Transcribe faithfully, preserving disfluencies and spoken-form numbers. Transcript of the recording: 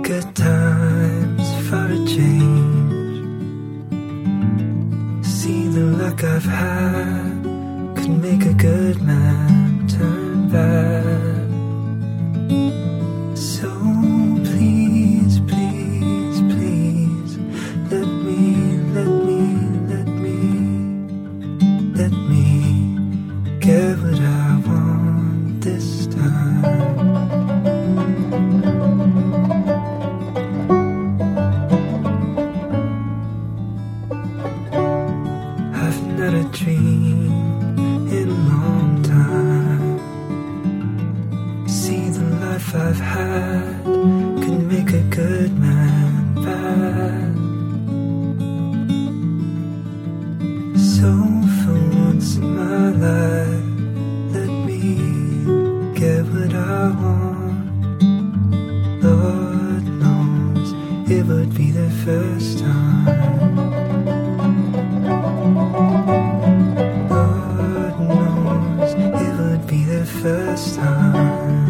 Good times for a change. See the luck I've had could make a good man turn bad. So please, please, please, let me, let me, let me, let me get what I want this time. I've not a dream in a long time. See the life I've had can make a good man bad. So for once in my life, let me get what I want. Lord knows it would be the first time. Lord knows it would be the first time.